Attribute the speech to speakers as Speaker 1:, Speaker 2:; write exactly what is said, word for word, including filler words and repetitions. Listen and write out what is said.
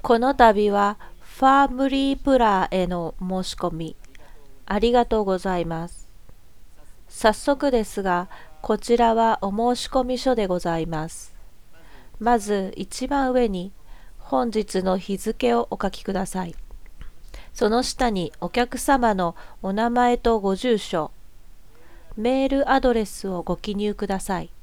Speaker 1: この度はファームリープラーへの申し込み、ありがとうございます。早速ですが、こちらはお申し込み書でございます。まず一番上に本日の日付をお書きください。その下にお客様のお名前とご住所、メールアドレスをご記入ください。